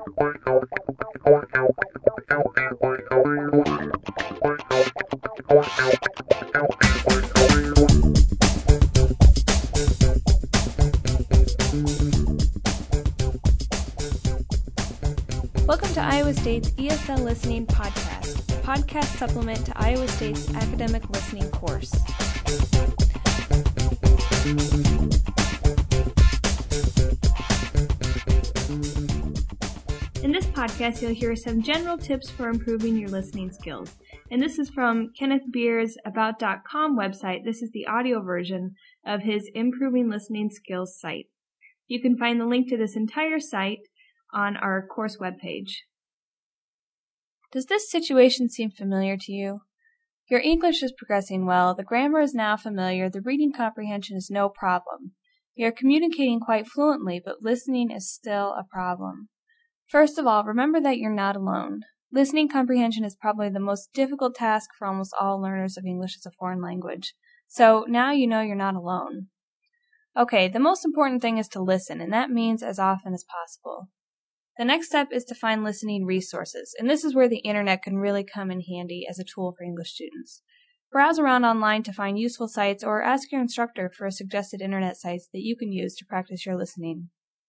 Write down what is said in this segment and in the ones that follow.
Welcome to Iowa State's ESL Listening Podcast, a podcast supplement to Iowa State's academic listening course. In this podcast, you'll hear some general tips for improving your listening skills. And this is from Kenneth Beer's About.com website. This is the audio version of his Improving Listening Skills site. You can find the link to this entire site on our course webpage. Does this situation seem familiar to you? Your English is progressing well, the grammar is now familiar, the reading comprehension is no problem. You're communicating quite fluently, but listening is still a problem. First of all, remember that you're not alone. Listening comprehension is probably the most difficult task for almost all learners of English as a foreign language. So now you know you're not alone. Okay, the most important thing is to listen, and that means as often as possible. The next step is to find listening resources, and this is where the internet can really come in handy as a tool for English students. Browse around online to find useful sites or ask your instructor for suggested internet sites that you can use to practice your listening.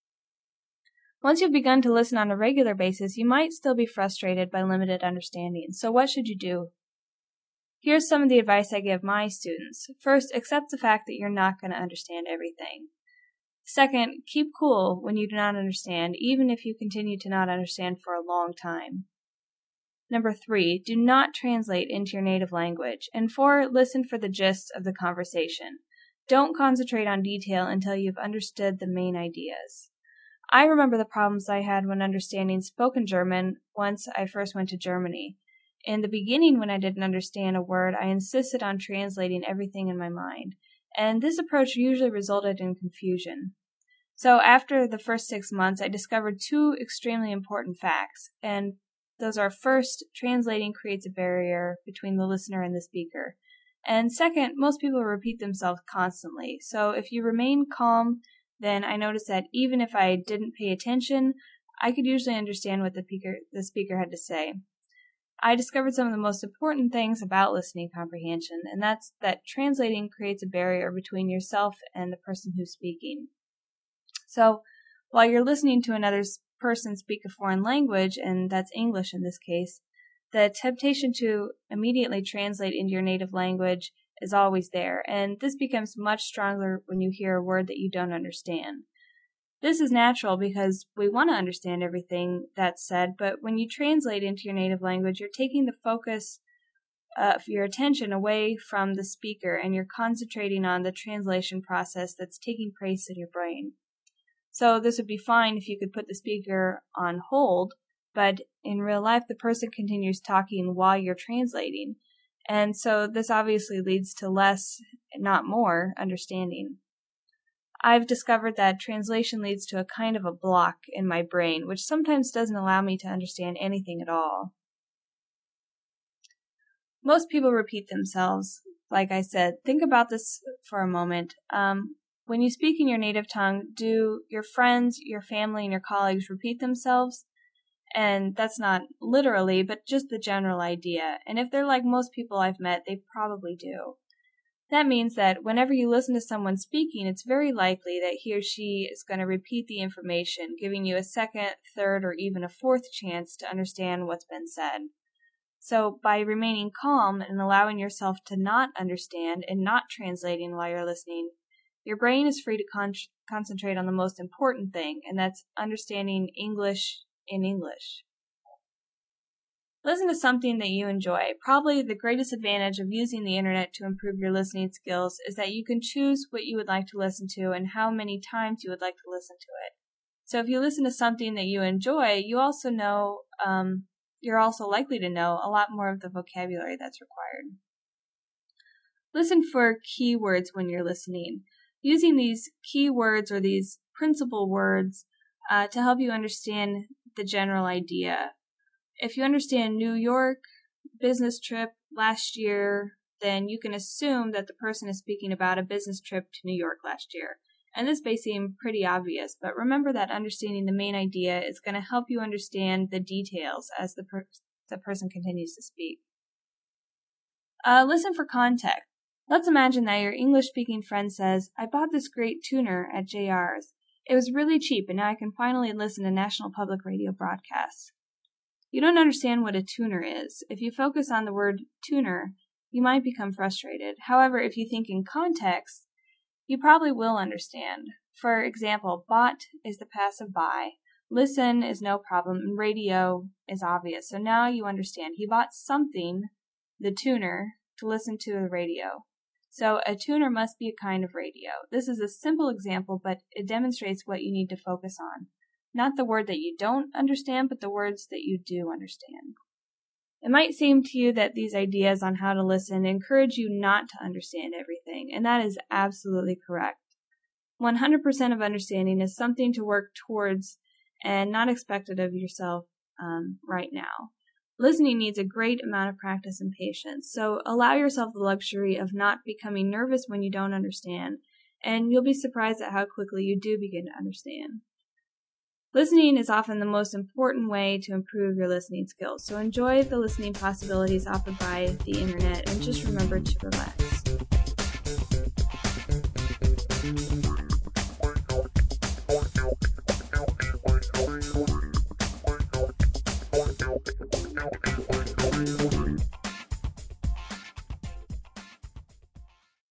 Once you've begun to listen on a regular basis, you might still be frustrated by limited understanding, so what should you do? Here's some of the advice I give my students. First, accept the fact that you're not going to understand everything. Second, keep cool when you do not understand, even if you continue to not understand for a long time. Number 3, do not translate into your native language. And 4, listen for the gist of the conversation. Don't concentrate on detail until you've understood the main ideas. I remember the problems I had when understanding spoken German once I first went to Germany. In the beginning, when I didn't understand a word, I insisted on translating everything in my mind. And this approach usually resulted in confusion. So after the first 6 months, I discovered 2 extremely important facts, and those are: first, translating creates a barrier between the listener and the speaker. And second, most people repeat themselves constantly. So if you remain calm, then I noticed that even if I didn't pay attention, I could usually understand what the speaker had to say. I discovered some of the most important things about listening comprehension, and that's that translating creates a barrier between yourself and the person who's speaking. So, while you're listening to another person speak a foreign language, and that's English in this case, the temptation to immediately translate into your native language is always there, and this becomes much stronger when you hear a word that you don't understand. This is natural because we want to understand everything that's said, but when you translate into your native language, you're taking the focus of your attention away from the speaker, and you're concentrating on the translation process that's taking place in your brain. So this would be fine if you could put the speaker on hold, but in real life, the person continues talking while you're translating. And so this obviously leads to less, not more, understanding. I've discovered that translation leads to a kind of a block in my brain, which sometimes doesn't allow me to understand anything at all. Most people repeat themselves. Like I said, think about this for a moment. When you speak in your native tongue, do your friends, your family, and your colleagues repeat themselves? And that's not literally, but just the general idea. And if they're like most people I've met, they probably do. That means that whenever you listen to someone speaking, it's very likely that he or she is going to repeat the information, giving you a second, third, or even a fourth chance to understand what's been said. So by remaining calm and allowing yourself to not understand and not translating while you're listening, your brain is free to concentrate on the most important thing, and that's understanding English in English. Listen to something that you enjoy. Probably the greatest advantage of using the internet to improve your listening skills is that you can choose what you would like to listen to and how many times you would like to listen to it. So if you listen to something that you enjoy, you also know, you're also likely to know a lot more of the vocabulary that's required. Listen for keywords when you're listening. Using these keywords or these principal words to help you understand the general idea. If you understand New York, business trip, last year, then you can assume that the person is speaking about a business trip to New York last year. And this may seem pretty obvious, but remember that understanding the main idea is going to help you understand the details as the person continues to speak. Listen for context. Let's imagine that your English-speaking friend says, "I bought this great tuner at JR's. It was really cheap, and now I can finally listen to National Public Radio broadcasts." You don't understand what a tuner is. If you focus on the word tuner, you might become frustrated. However, if you think in context, you probably will understand. For example, bought is the passive buy, listen is no problem, and radio is obvious. So now you understand. He bought something, the tuner, to listen to the radio. So a tuner must be a kind of radio. This is a simple example, but it demonstrates what you need to focus on. Not the word that you don't understand, but the words that you do understand. It might seem to you that these ideas on how to listen encourage you not to understand everything, and that is absolutely correct. 100% of understanding is something to work towards and not expected of yourself right now. Listening needs a great amount of practice and patience, so allow yourself the luxury of not becoming nervous when you don't understand, and you'll be surprised at how quickly you do begin to understand. Listening is often the most important way to improve your listening skills, so enjoy the listening possibilities offered by the internet and just remember to relax.